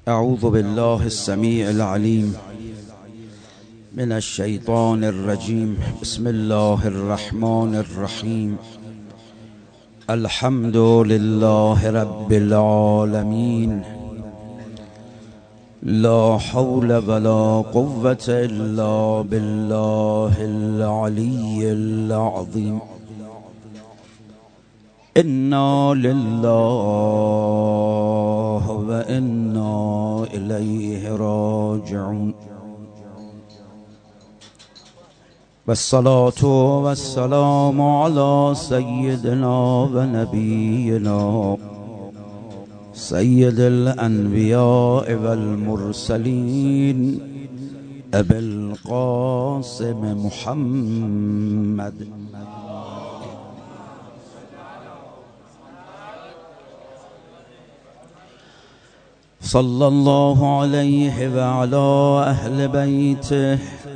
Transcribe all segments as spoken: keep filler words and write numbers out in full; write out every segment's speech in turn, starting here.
اعوذ بالله السمیع العلیم من الشیطان الرجیم. بسم الله الرحمن الرحیم. الحمد لله رب العالمین. لا حول ولا قوة الا بالله العلی العظیم. انا لله و انا الیه راجعون. والصلاة والسلام على سيدنا ونبينا سيد الأنبياء والمرسلين أبي القاسم محمد صلى الله عليه وعلى أهل بيته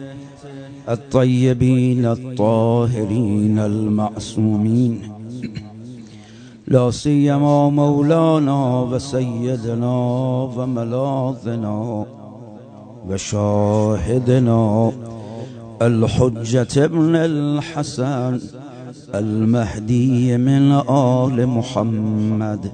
الطيبين الطاهرين المعصومين، لا سيما مولانا وسيدنا وملاذنا وشاهدنا الحجة ابن الحسن المهدي من آل محمد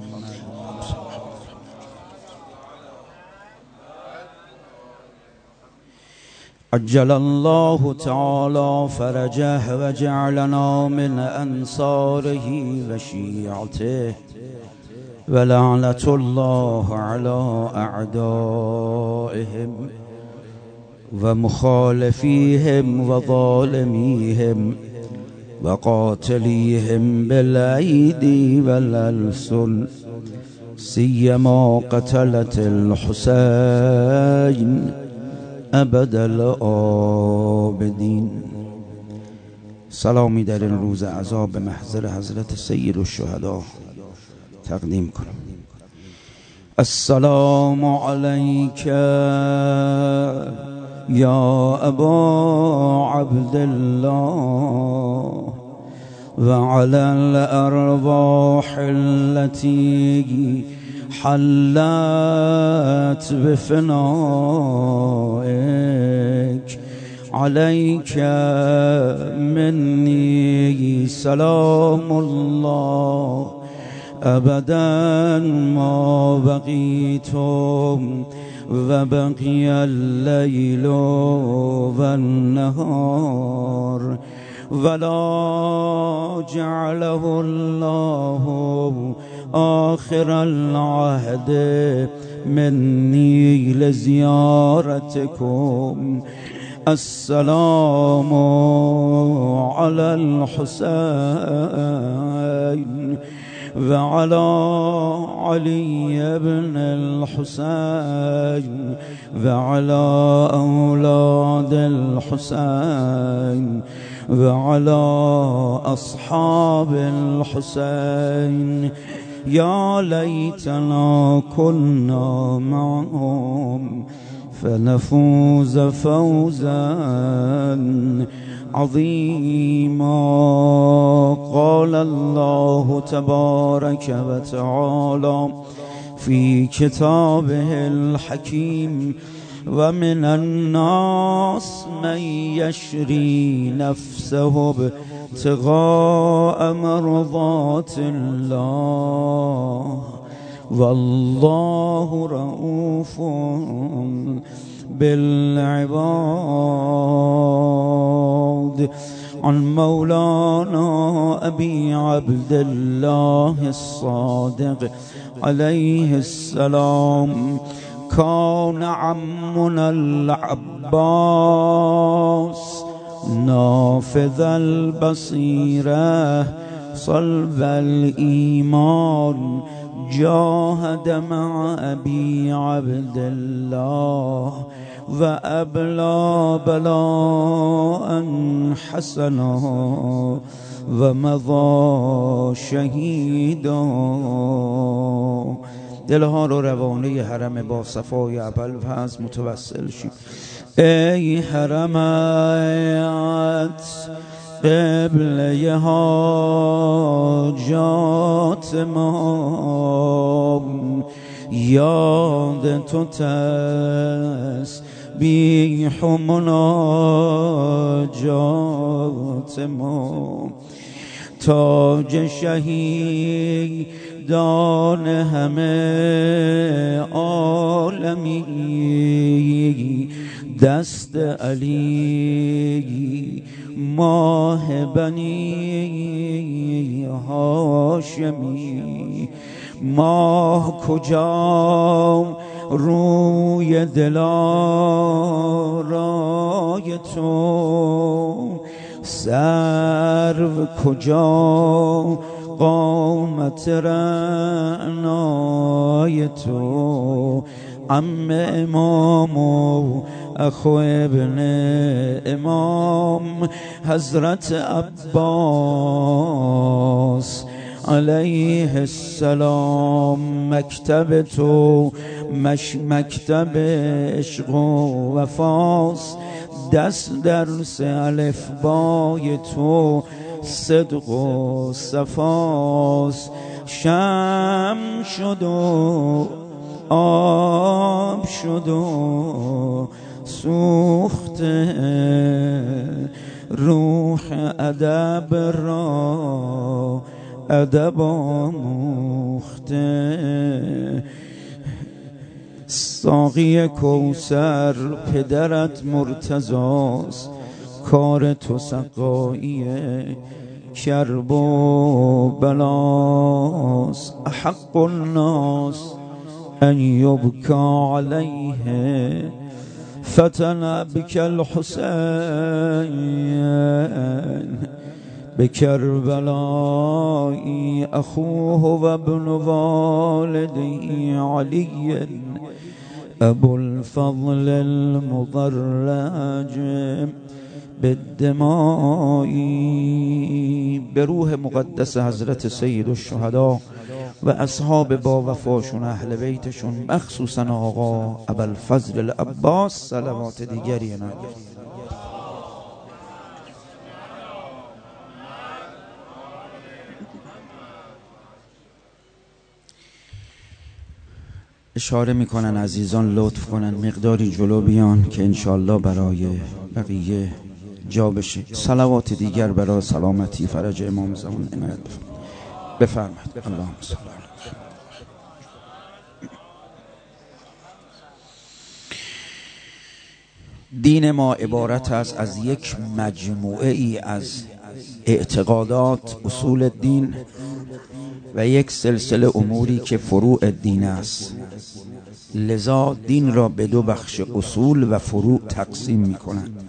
عجل الله تعالى فرجه وجعلنا من أنصاره وشيعته، ولعنة الله على أعدائهم ومخالفيهم وظالميهم وقاتليهم بالأيدي والألسن، سيما قتلة الحسين ابد الآبدین. سلامی در این روز عذاب به محضر حضرت سید الشهدا تقدیم کنم. السلام علیک یا ابا عبدالله وعلى الارواح التي حلت بفنائك، عليك مني سلام الله أبدا ما بقيتم وبقي الليل والنهار، ولا جعله الله آخر العهد مني لزيارتكم. السلام على الحسين وعلى علي بن الحسين وعلى أولاد الحسين وعلى أصحاب الحسين. يا ليتنا كنا معهم فنفوز فوزا عظيما. قال الله تبارك وتعالى في كتابه الحكيم: ومن الناس من يشري نفسه ابتغاء مرضات الله والله رؤوف بالعباد. عن مولانا أبي عبد الله الصادق عليه السلام: كان عمنا العباس نافذ البصيرة صلب الإيمان، جاهد مع أبي عبد الله وأبلى بلاء حسنا ومضى شهيدا. دلها رو روانه حرم با صفای ابوالفضل متوسل شید. ای حرمت قبله حاجات ما، یاد تو تسبیح و مناجات ما، تاج شهیدان همه عالمی، دست علی ماه بنی هاشمی. ماه کجا روی دلارای تو، سرو کجا قامت رعنای تو. عم امام و اخو ابن امام حضرت عباس علیه السلام. مکتب تو مش مکتب عشق و وفاست، دست درس الفبای تو صدق و صفاست. شمع شد و آب شد و سوخته، روح ادب را ادب آموخته. ساقی کوثر پدرت مرتضاست، کار تو سقایی کرب و بلاست. احق الناس ان یبکا علیه فتن بک الحسین، بکربلائی اخوه و ابن والدی علی ابو الفضل المضرج بالدمائی. به روح مقدس حضرت سید الشهدا و اصحاب با وفاشون، اهل بیتشون، مخصوصا آقا ابوالفضل العباس صلوات دیگری نگید. اشاره میکنن عزیزان لطف کنن مقداری جلو بیان که انشالله برای بقیه جا بشه. صلوات دیگر برای سلامتی فرج امام زمان عنایت بفرمایید. اللهم صل علی. دین ما عبارت است از یک مجموعه ای از اعتقادات، اصول دین و یک سلسله اموری که فروع دین است. لذا دین را به دو بخش اصول و فروع تقسیم می کنند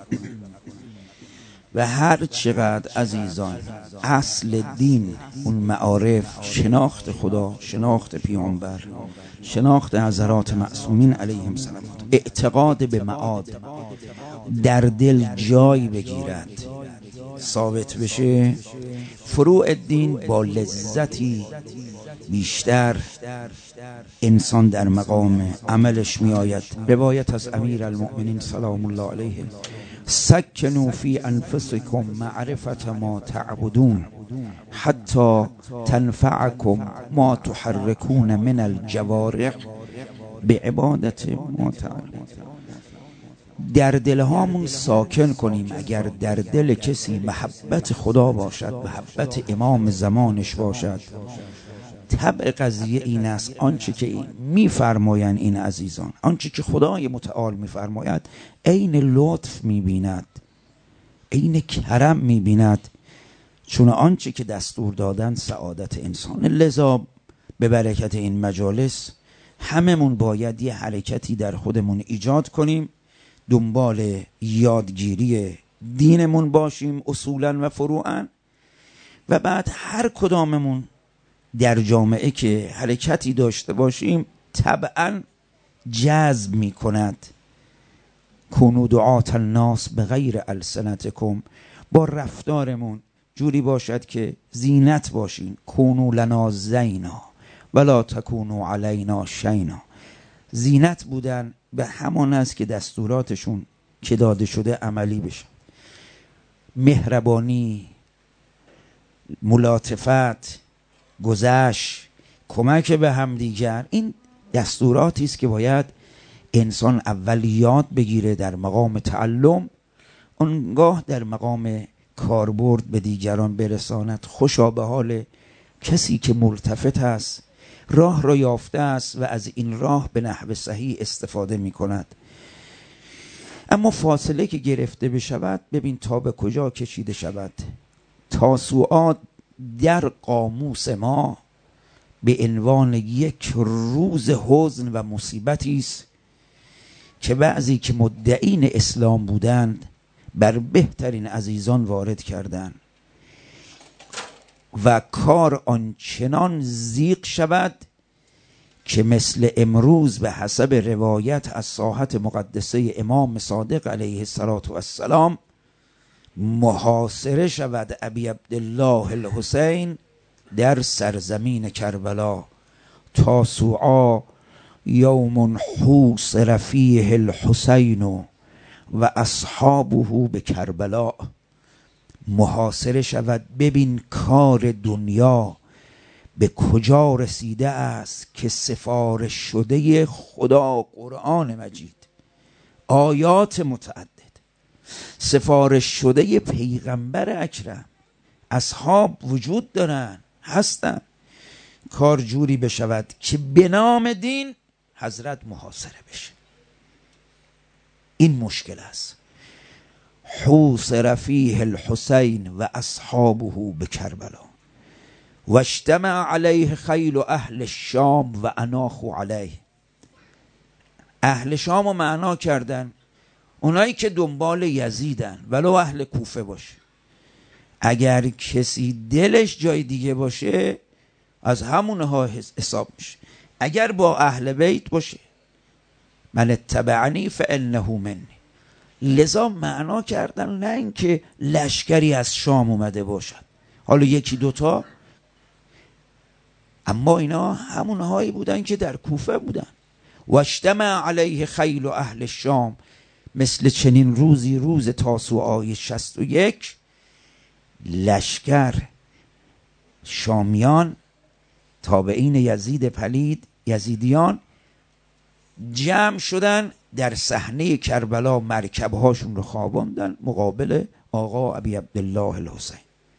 و هر چقدر عزیزان اصل دین، اون معارف، شناخت خدا، شناخت پیامبر، شناخت حضرات معصومین علیهم السلام، اعتقاد به معاد در دل جای بگیرد، ثابت بشه، فروع دین با لذتی بیشتر انسان در مقام عملش می آید. روایت از امیر المؤمنین سلام الله علیه: سکنوا فی انفسکم معرفت ما تعبدون حتی تنفعکم ما تحرکون من الجوارح به عبادت ما تعبدون. در دلهامون ساکن کنیم. اگر در دل کسی محبت خدا باشد، محبت امام زمانش باشد، طبع قضیه این است آنچه که میفرمایند این عزیزان، آنچه که خدای متعال میفرماید، عین لطف میبیند، عین کرم میبیند، چون آنچه که دستور دادن سعادت انسان. لذا به برکت این مجالس هممون باید یه حرکتی در خودمون ایجاد کنیم، دنبال یادگیری دینمون باشیم اصولا و فروعا، و بعد هر کداممون در جامعه که حرکتی داشته باشیم طبعا جذب می کند. کنو دعات الناس به غیر السنتکم، با رفتارمون جوری باشد که زینت باشین. کنو لنا زینا ولا تکونو علینا شینا. زینت بودن به همان است که دستوراتشون که داده شده عملی بشه. مهربانی، ملاطفت، گذشت، کمک به همدیگر، این دستوراتی است که باید انسان اول یاد بگیره در مقام تعلم، اونگاه در مقام کاربرد به دیگران برساند. خوشا به حال کسی که ملتفت است، راه را یافته است و از این راه به نحو صحیح استفاده می کند. اما فاصله که گرفته بشود، ببین تا به کجا کشیده شود. تاسوعا در قاموس ما به عنوان یک روز حزن و مصیبتی است که بعضی که مدعین اسلام بودند بر بهترین عزیزان وارد کردند و کار آنچنان زیغ شود که مثل امروز به حسب روایت از ساحت مقدسه امام صادق علیه السلام محاصره شود ابی عبدالله الحسین در سرزمین کربلا. تاسوعا یوم حوصر فیه الحسین و اصحابه به کربلا. محاصره شود. ببین کار دنیا به کجا رسیده است که سفارش شده خدا قرآن مجید، آیات متعدد، سفارش شده پیغمبر اکرم، اصحاب وجود دارن، هستن. کار جوری بشود که به نام دین حضرت محاصره بشه. این مشکل است. حوصر فیه الحسین و اصحابه به کربلا و اجتمع علیه خیل اهل الشام و اناخوا علیه. اهل شام رو معنا کردن اونایی که دنبال یزیدن، ولو اهل کوفه باشه. اگر کسی دلش جای دیگه باشه از همونها حساب میشه. اگر با اهل بیت باشه، من اتبعنی فانه منی. لذا معنا کردن نه اینکه لشکری از شام اومده باشد، حالا یکی دوتا، اما اینا همونهایی بودن که در کوفه بودن. و اجتمع علیه خیل اهل الشام. مثل چنین روزی روز تاسوعای شصت و یک لشکر شامیان تابعین یزید پلید، یزیدیان، جمع شدن در صحنه کربلا، مرکبهاشون رو خواباندن مقابل آقا ابی عبدالله الحسین.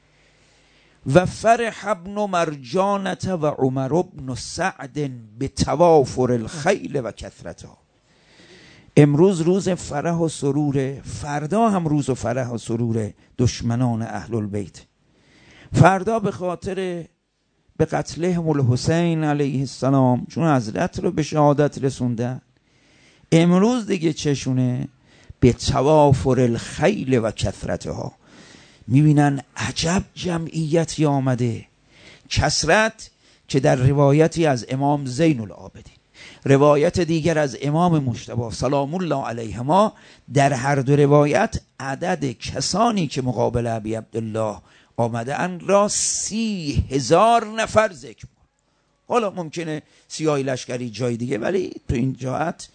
و فرح ابن مرجانة و عمر ابن سعد به توافر الخیل و کثرتها. امروز روز فرح و سرور، فردا هم روز و فرح و سرور دشمنان اهل البیت. فردا به خاطر به قتلهم الحسین علیه السلام، چون حضرت رو به شهادت رسوندن. امروز دیگه چشونه؟ به توافر الخیل و کثرتها. میبینن عجب جمعیتی آمده. کثرت که در روایتی از امام زین العابدین، روایت دیگر از امام مجتبی سلام الله علیهما، در هر دو روایت عدد کسانی که مقابل ابی عبدالله آمده اند را سی هزار نفر ذکر. حالا ممکنه سیاهی لشکری جای دیگه، ولی تو این جهت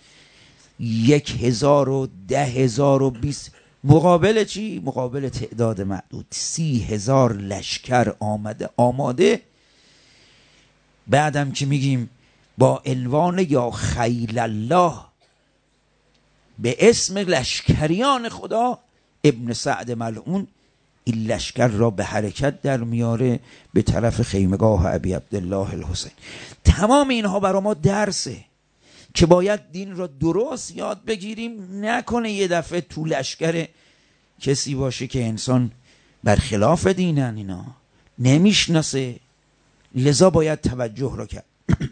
یک هزار و ده هزار و بیست. مقابل چی؟ مقابل تعداد معدود سی هزار لشکر آمده آماده. بعدم که میگیم با عنوان یا خیل الله، به اسم لشکریان خدا، ابن سعد ملعون این لشکر را به حرکت در میاره به طرف خیمگاه ابی عبدالله الحسین. تمام اینها برای ما درسه که باید دین را درست یاد بگیریم. نکنه یه دفعه تو لشکر کسی باشه که انسان برخلاف دینن، اینا نمیشناسه. لذا باید توجه را کرد.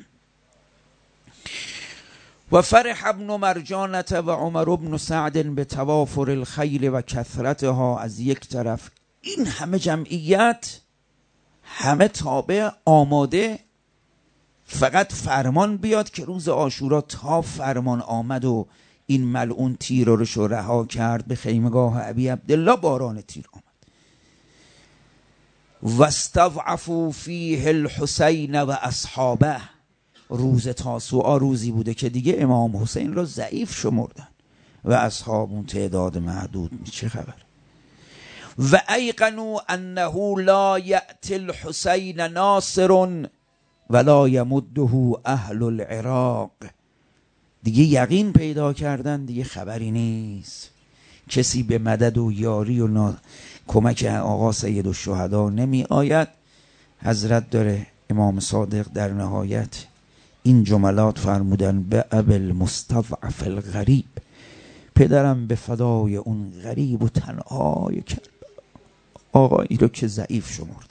و فرح ابن مرجانة و عمر ابن سعد به توافر الخیل و کثرتها. از یک طرف این همه جمعیت، همه تابع، آماده، فقط فرمان بیاد که روز عاشورا تا فرمان آمد و این ملعون تیر رو رها کرد به خیمگاه ابی عبدالله، باران تیر آمد. و استضعفوا فیه الحسین و اصحابه. روز تاسوعا روزی بوده که دیگه امام حسین رو ضعیف شمردن و اصحابون تعداد محدود. چه خبر؟ و ایقنوا انه لا یأتی الحسین ناصر ولا یمده اهل العراق. دیگه یقین پیدا کردن، دیگه خبری نیست، کسی به مدد و یاری و کمک آقا سید الشهدا نمی آید. حضرت داره امام صادق در نهایت این جملات فرمودن: به ابل مستضعف الغریب، پدرم به فدای اون غریب و تنهای کربلا. آقایی رو که ضعیف شمردم.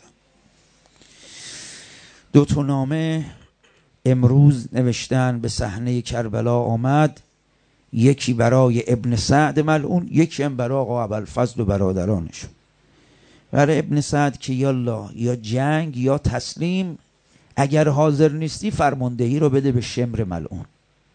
دو تا نامه امروز نوشتن به صحنه کربلا آمد، یکی برای ابن سعد ملعون، یکی هم برای آقا ابوالفضل و برادرانشون. برای ابن سعد که یالا یا جنگ یا تسلیم، اگر حاضر نیستی فرماندهی رو بده به شمر ملعون.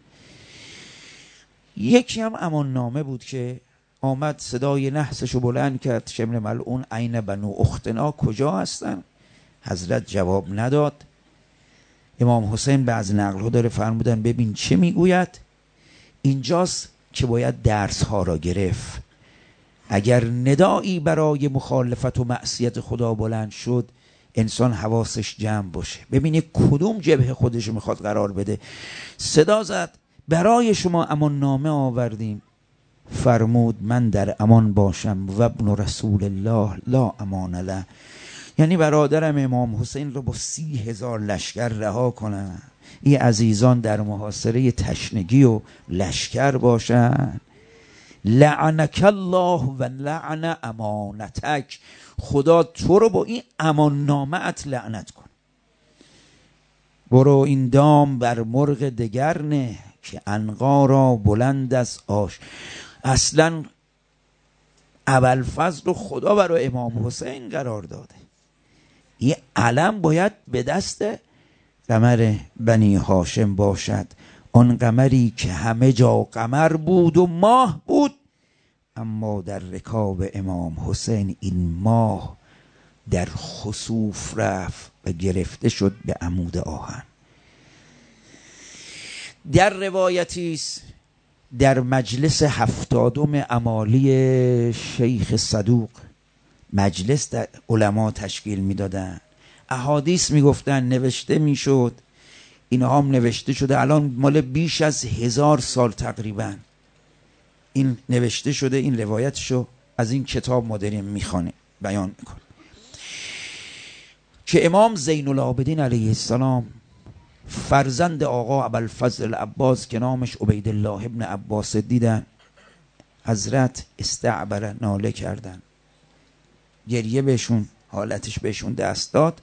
یکی هم امان نامه بود که آمد صدای نحسشو بلند کرد: شمر ملعون عین بنو اختنا کجا هستن؟ حضرت جواب نداد. امام حسین بعض نقل ها داره فرمودن ببین چه میگوید. اینجاست که باید درس ها را گرفت. اگر ندایی برای مخالفت و معصیت خدا بلند شد، انسان حواسش جمع باشه، ببینه کدوم جبهه خودش میخواد قرار بده. صدا زد: برای شما امان نامه آوردیم. فرمود: من در امان باشم و ابن رسول الله لا امان له. یعنی برادرم امام حسین رو با سی هزار لشکر رها کنن، این عزیزان در محاصره تشنگی و لشکر باشن. لعنک الله و لعن امانتک، خدا تو رو با این امان نامه ات لعنت کن. برو این دام بر مرغ دگر نه، که عنقا را بلند از آش. اصلا ابوالفضل رو خدا برای امام حسین قرار داده. این علم باید به دست قمر بنی هاشم باشد، آن قمری که همه جا قمر بود و ماه بود، اما در رکاب امام حسین این ماه در خسوف رفت و گرفته شد به عمود آهن. در روایتی است در مجلس هفتادم امالی شیخ صدوق، مجلس در علما تشکیل میدادن، احادیث میگفتن، نوشته میشد، اینها هم نوشته شده، الان مال بیش از هزار سال تقریبا این نوشته شده. این روایتشو از این کتاب ما داریم میخوانیم، بیان میکنیم که امام زین العابدین علیه السلام فرزند آقا ابوالفضل العباس که نامش عبیدالله ابن عباس دیدن. حضرت استعبر، ناله کردن، گریه بهشون، حالتش بهشون دست داد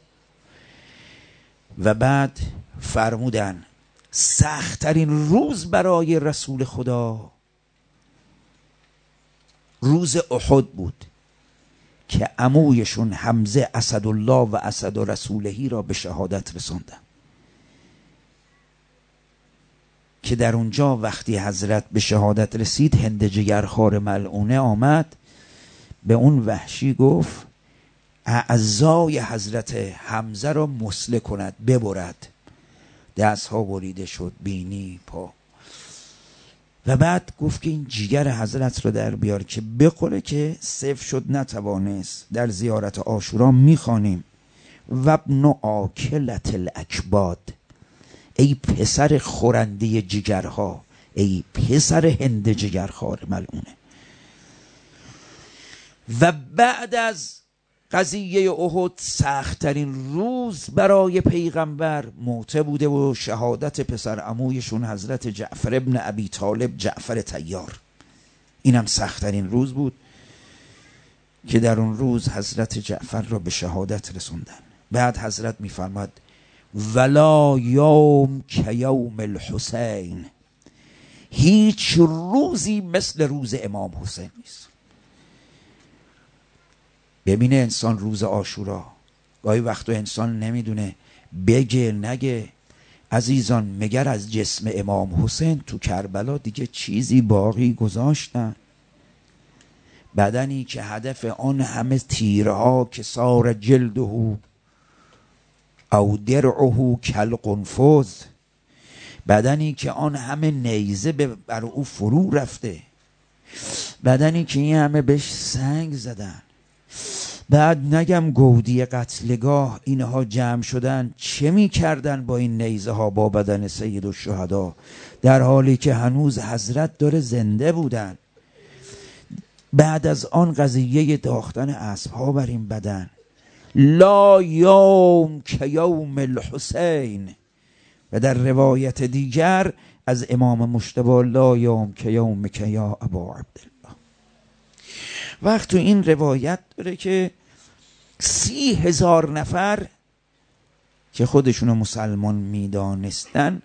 و بعد فرمودن سخت‌ترین روز برای رسول خدا روز احد بود که عمویشون حمزه اسدالله و اسد رسولهی را به شهادت رساندن، که در اونجا وقتی حضرت به شهادت رسید، هند جگرخوار ملعونه آمد به اون وحشی گفت اعضای حضرت حمزه را مسله کند، ببرد. دست ها بریده شد، بینی، پا، و بعد گفت که این جگر حضرت رو در بیار که بخوره، که سیف شد نتوانست. در زیارت عاشورا میخوانیم و ابن آکلت الاکباد، ای پسر خورنده جگرها، ای پسر هند جگرخوار ملعونه. و بعد از قضیه احد سخت‌ترین روز برای پیغمبر موته بوده و شهادت پسر عمویشون حضرت جعفر ابن ابی طالب، جعفر طیار. اینم سخت‌ترین روز بود که در اون روز حضرت جعفر را به شهادت رسوندن. بعد حضرت می‌فرماد ولا یوم که یوم الحسین، هیچ روزی مثل روز امام حسین نیست. ببینه انسان روز عاشورا گاهی وقتا انسان نمیدونه بگه نگه. عزیزان، مگر از جسم امام حسین تو کربلا دیگه چیزی باقی گذاشتن؟ بدنی که هدف آن همه تیرها که سار جلده او درعه کالقنفذ، بدنی که آن همه نیزه بر او فرو رفته، بدنی که این همه بهش سنگ زدن، بعد نگم گودی قتلگاه اینها جمع شدن چه می کردن با این نیزه ها با بدن سید الشهدا، در حالی که هنوز حضرت داره زنده بودن. بعد از آن قضیه داختن اسب ها بر این بدن، لا یوم که یوم الحسین، و در روایت دیگر از امام مجتبی لا یوم که یوم که یا ابا عبدالله. وقت تو این روایت داره که سی هزار نفر که خودشونو مسلمان میدانستن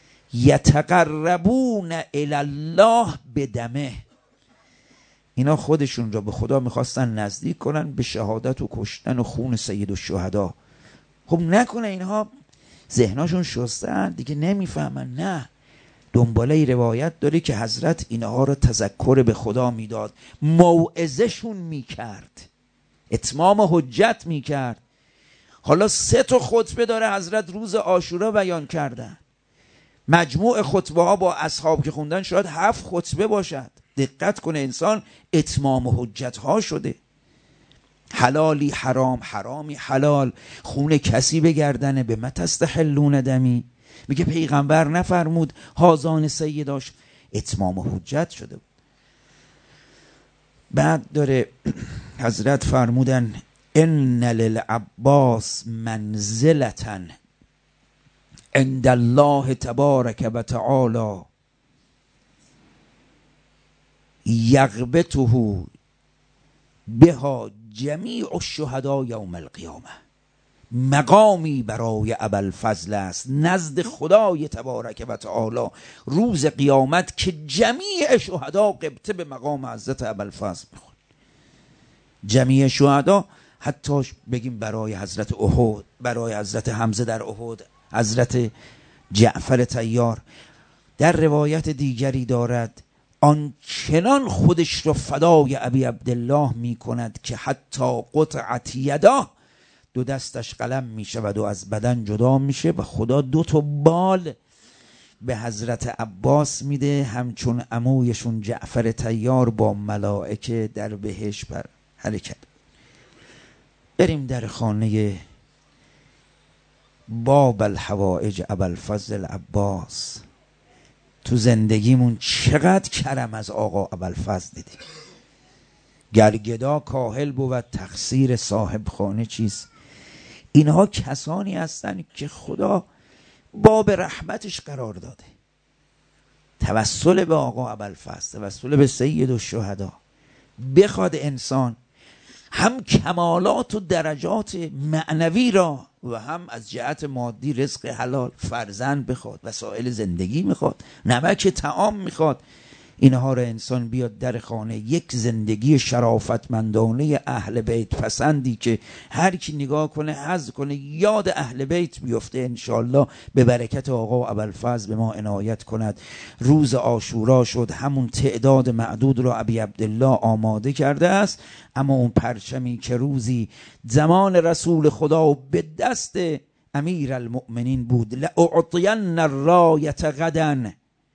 یتقربون الی الله بدمه، اینا خودشون را به خدا میخواستن نزدیک کنن به شهادت و کشتن و خون سید الشهدا. خب نکنه اینها ذهناشون شستن دیگه نمیفهمن؟ نه، دنباله روایت داره که حضرت اینها رو تذکر به خدا میداد، موعظه‌شون میکرد، اتمام حجت میکرد. حالا سه تا خطبه داره حضرت روز عاشورا بیان کردن، مجموع خطبه ها با اصحاب که خوندن شاید هفت خطبه باشد. دقت کنه انسان، اتمام حجت ها شده. حلالی حرام، حرامی حلال، خون کسی به گردنه، به متستحلون دمی. میگه پیغمبر نفرمود هازان سیداش، اتمام حجت شده بود. بعد داره حضرت فرمودن ان للعباس منزلتا عند الله تبارک و تعالی یغبطه بها جمیع الشهداء یوم القیامه. مقامی برای ابوالفضل است نزد خدای تبارک و تعالی روز قیامت که جمیع شهدا غبطه به مقام حضرت ابوالفضل میخوان. جمیع شهدا، حتی بگیم برای حضرت احد، برای حضرت حمزه در احد، حضرت جعفر طیار. در روایت دیگری دارد آن چنان خودش را فدای ابی عبدالله می کند که حتی قطعت یدا، دو دستش قلم می شود و از بدن جدا میشه و خدا دو تا بال به حضرت عباس میده، همچون عمویشون جعفر طیار با ملائکه در بهشت بر حرکت. بریم در خانه باب الحوائج ابوالفضل العباس. تو زندگیمون چقدر کرم از آقا ابوالفضل دیدیم. گرگدا کاهل بود تقصیر صاحب خانه چیست. اینها کسانی هستن که خدا باب رحمتش قرار داده. توسل به آقا ابوالفضل، توسل به سید الشهدا، بخواد انسان هم کمالات و درجات معنوی را و هم از جهت مادی رزق حلال، فرزند بخواد، وسایل زندگی میخواد، نمک طعام میخواد، اینها را انسان بیاد در خانه، یک زندگی شرافتمندانه اهل بیت پسندی که هر کی نگاه کنه حظ کنه یاد اهل بیت بیفته، انشالله به برکت آقا ابوالفضل به ما عنایت کند. روز عاشورا شد، همون تعداد معدود را ابی عبدالله آماده کرده است، اما اون پرچمی که روزی زمان رسول خدا به دست امیر المؤمنین بود، لأعطین الرایت غدا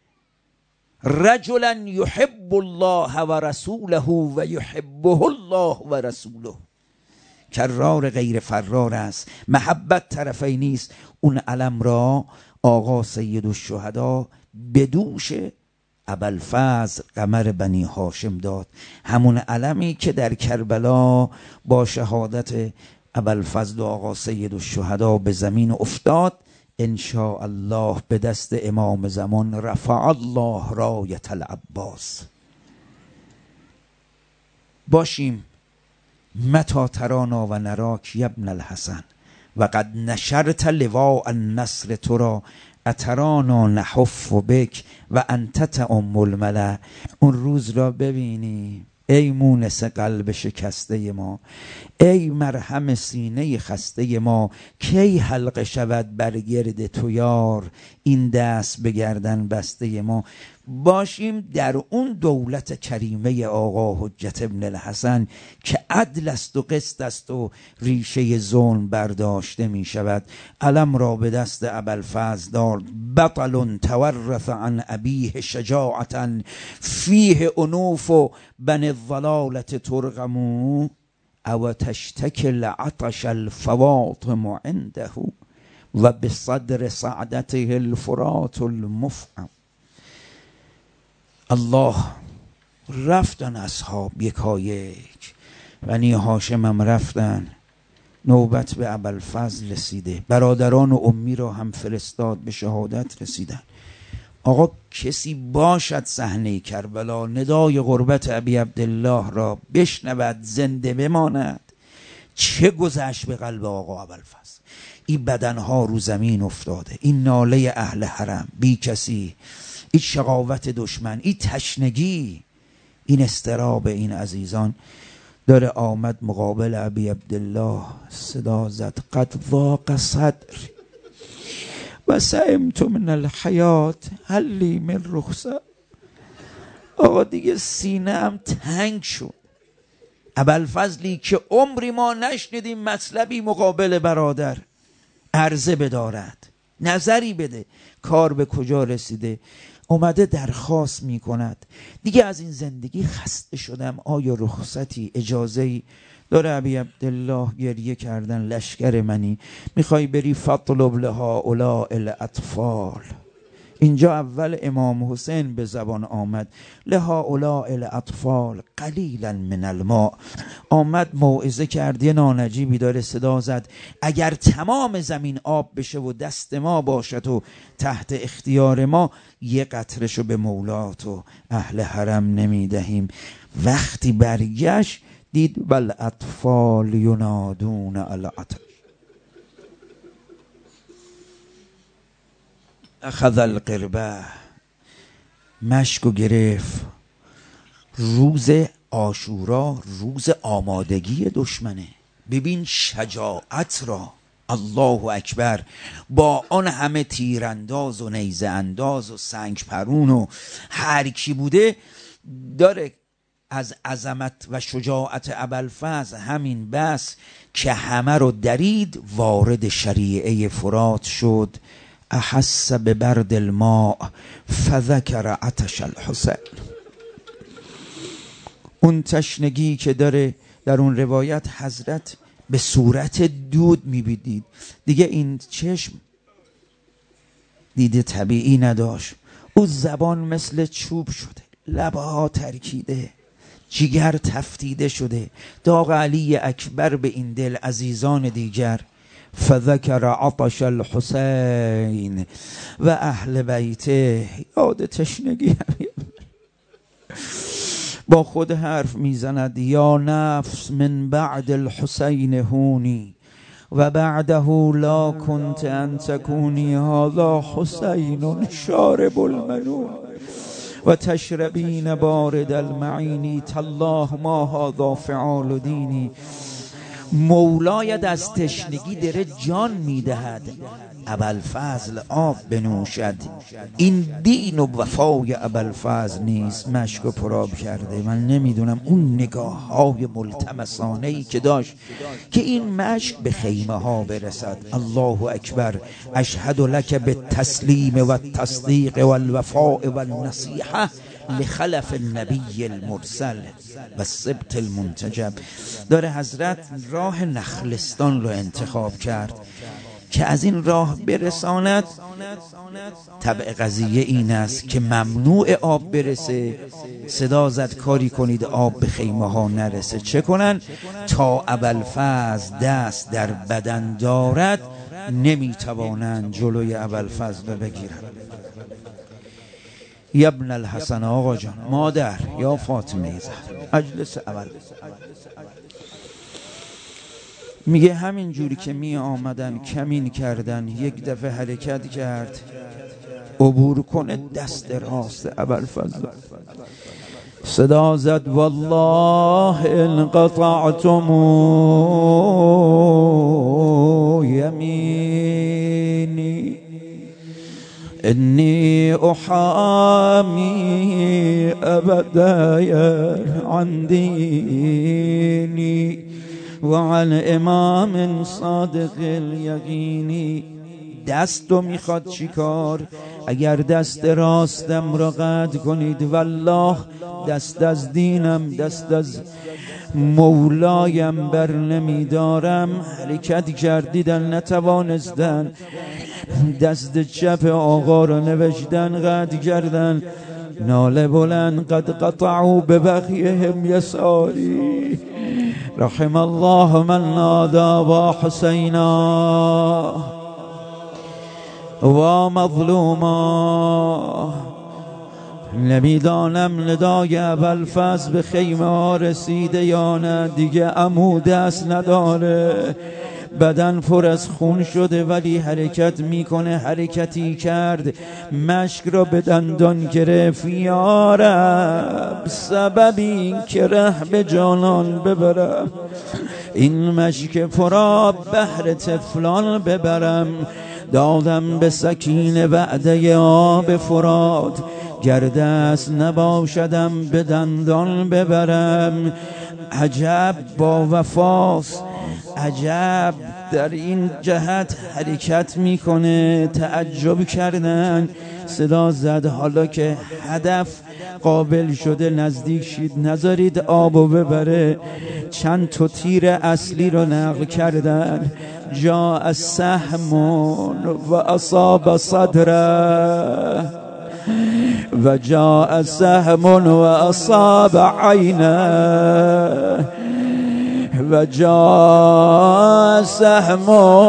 رجلا یحب الله و رسوله و یحبه الله و رسوله. کرار غیر فرار است، محبت طرفی نیست. اون علم را آقا سید الشهدا به دوش ابوالفضل قمر بنی هاشم داد، همون علمی که در کربلا با شهادت ابوالفضل و آقا سید الشهدا به زمین افتاد. ان شاء الله به دست امام زمان رفع الله رایت العباس. باشیم متی ترانا و نراک ابن الحسن و قد نشرت لواء النصر ترا اترانا نحف بک و انت تعم الملأ. اون روز را ببینی ای مونس قلب شکسته ما، ای مرهم سینه خسته ما، کی حلقه شود بر گرد تو یار این دست به گردن بسته ما. باشیم در اون دولت کریمه آقا حجت ابن الحسن که عدل است و قسط است و ریشه ظلم برداشته می شود. علم را به دست ابوالفضل داد، بطل تورث عن ابیه شجاعتا فیه انوف بن الضلالة ترغمو. او تشتکی لعطش الفواطم عنده و بصدر سعدته الفرات المفعم. الله رفتن اصحاب یکایک، بنی هاشم هم رفتن، نوبت به ابوالفضل رسیده، برادران و امی را هم فرستاد، به شهادت رسیدن. آقا کسی باشد صحنه کربلا ندای غربت ابی عبدالله را بشنود زنده بماند؟ چه گذشت به قلب آقا ابوالفضل؟ این بدنها رو زمین افتاده، این ناله اهل حرم بی کسی، این شقاوت دشمن، این تشنگی، این استراب این عزیزان داره آمد مقابل ابی عبدالله، صدا زد قد ضاق صدر و سئمت من الحیات هل لی من رخصه. آقا دیگه سینه هم تنگ شد. ابوالفضلی که عمری ما نشنیدیم مطلبی مقابل برادر عرضه بدارد، نظری بده، کار به کجا رسیده، اومده درخواست می کند دیگه از این زندگی خسته شدم، آیا رخصتی اجازه‌ای داره؟ ابی عبدالله گریه کردن لشکر منی، میخوای بری فاطلب لهؤلاء الاطفال. اینجا اول امام حسین به زبان آمد، لهؤلاء الاطفال قلیلا من الماء. آمد موعظه کرد، یه نانجیبی داره صدا زد اگر تمام زمین آب بشه و دست ما باشد و تحت اختیار ما، یه قطرشو به مولات و اهل حرم نمیدهیم. وقتی برگشت دید بل اطفال ینادون العطش. اخذ القربه، مشکو گرفت. روز عاشورا روز آمادگی دشمنه، ببین شجاعت را. الله اکبر، با آن همه تیرانداز و نیزه انداز و سنگ پرون و هر کی بوده، داره از عظمت و شجاعت ابوالفضل همین بس که همه رو درید، وارد شریعه فرات شد. احس ببرد الماء فذکر عطش الحسین. اون تشنگی که داره در اون روایت حضرت به صورت دود میبینید، دیگه این چشم دیده طبیعی نداشت، او زبان مثل چوب شده، لبها ترکیده، جگر تفتیده شده. داغ علی اکبر به این دل عزیزان دیگر. فذکر عطش الحسین و اهل بیته. یاد تشنگی همین با خود حرف میزند، یا نفس من بعد الحسین هونی و بعده لا كنت ان تكوني هذا حسین شارب المنون و تشربین بارد المعینی تالله ما هذا فعال دینی. مولایت از تشنگی داره جان میدهد، ابوالفضل آب بنوشد. این دین و وفای ابوالفضل نیست. مشک و پراب کرده. من نمیدونم اون نگاه های ملتمسانه ای که داشت که این مشک به خیمه ها برسد. الله اکبر. اشهد لک بالتسلیم و التصدیق و الوفاء و النصیحه لخلف النبی المرسل و السبط المنتجب. داره حضرت راه نخلستان رو انتخاب کرد که از این راه برساند. طبع قضیه این است که ممنوع آب برسه. صدا زد کاری کنید آب به خیمه ها نرسه. چه کنن؟ تا ابوالفضل دست در بدن دارد نمیتوانند جلوی ابوالفضل رو بگیرن. یا ابن الحسن، آقا جان، مادر، یا فاطمه زهرا، اجلس اول. میگه همین جوری که می آمدن کمین کردن، یک دفعه حرکت کرد عبور کنه دست راست ابوالفضل. صدا زد والله ان قطعتم یمینی انی احامی ابدا عن دینی و عن امام صادق الیقینی. دست رو میخواد چی کار؟ اگر دست راستم را قطع کنید والله دست از دینم دست از مولایم بر نمیدارم. حرکت کردیدن نتوانستن، دست چپ آقا را نوشتن قطع کردن، ناله بلند قد قطعوا ببغیهم یساری. رحم الله من نادا و حسینا و مظلوما. نمیدانم ندای ابوالفضل به خیمه ها رسیده یا نه، دیگه عمو دست نداره، بدن پر از خون شده ولی حرکت میکنه. حرکتی کرد مشک را به دندان گرفت. یا رب سببی که ره به جانان ببرم، این مشک فرا بهر طفلان ببرم. دادم به سکینه وعده آب فرات، گر دست نباشدم به دندان ببرم. عجب با وفاست، عجب در این جهت حرکت میکنه. تعجب کردن، صدا زد حالا که هدف قابل شده نزدیک شید، نذارید آبو ببره. چند تا تیر اصلی رو نقل کردن. جا از سهم و اصاب صدره و جا سهم و اصاب عینه و جا سهم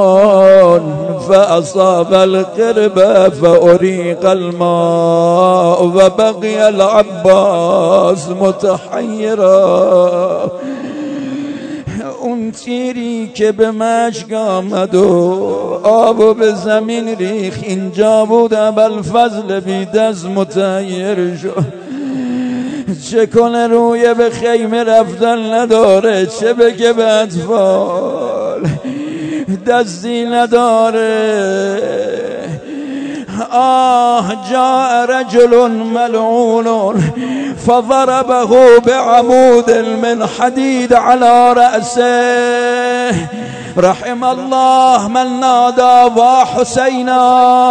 فاصاب القرب فأریق الماء و بقی العباس متحیرا. اون تیری که به مشک آمد و آبو به زمین ریخ، اینجا بود ابوالفضل بی دست متحیر شد. چه کنه روی به خیمه رفتن نداره، چه بگه به اطفال دستی نداره. آه جاء رجل ملعون فضربه بعمود من حديد على رأسه. رحم الله من نادى وحسينا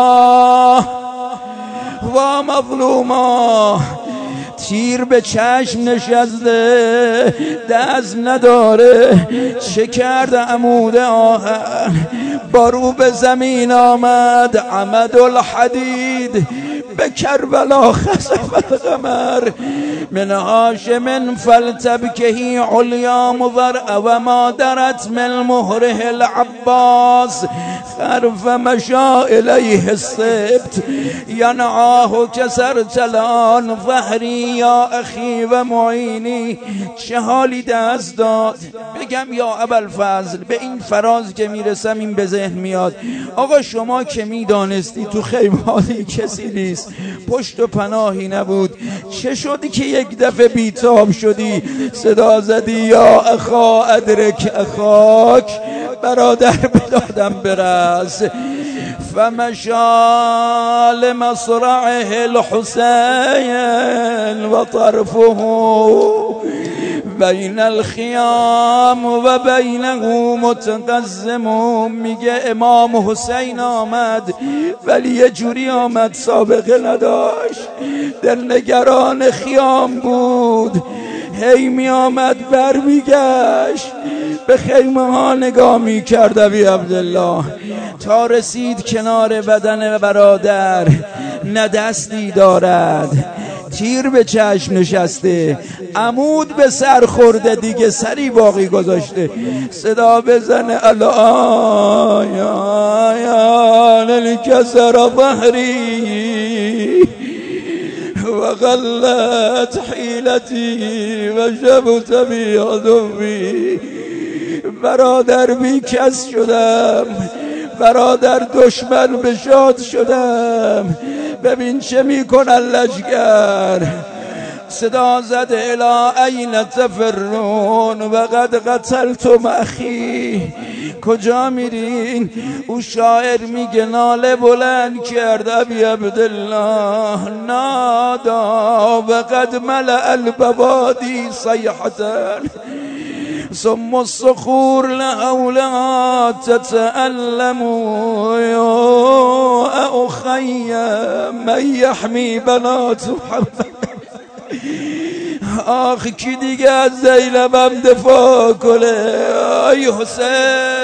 ومظلوما. تیر به چشم نشسته، دست نداره، چه کرده؟ عمود آهن بارو به زمین آمد. عمد الحدید به کربلا خسف القمر من هاشم فلتبکهی علیا مضرع و ما درت من مهره العباس خرف مشا الیه السبت ینعاه کسر تلان ظهری یا اخی و معینی. چه حالی دست داد. بگم یا ابوالفضل، به این فراز که میرسم این به ذهن میاد، آقا شما که میدانستی تو خیمانی کسی نیست، پشت و پناهی نبود، چه شدی که یک دفعه بیتاب شدی صدا زدی یا اخا ادرک اخاک، برادر بدادم برس. فمشى لمصرعه الحسين وطرفه بین الخیام و بینه متقزم. میگه امام حسین آمد ولی یه جوری آمد سابقه نداشت، در نگران خیام بود، هی می آمد بر میگشت، به خیمه ها نگاه می کرد ابی عبدالله تا رسید کنار بدن برادر. نه دستی دارد، تیر به چشم نشسته، عمود به سر خورده، دیگه سری باقی گذاشته. صدا بزنه الآیان الکسر ظهری و غلت حیلتی و شبت بی عدوی. برادر بی کس شدم، برادر دشمن بشاد شدم، ببین چه میکنن لشکر. صدا زد الی این تفرون و قد قتلتم اخی. کجا میرین؟ او شاعر میگه ناله بلند کرد ابی عبدالله نادا و قد ملأ البوادی صیحتن. ثم الصخور لولا تتألموا يا أخي من يحمي بنات محمد. آخ کی دیگه از زینبم دفاع کنه؟ ای حسین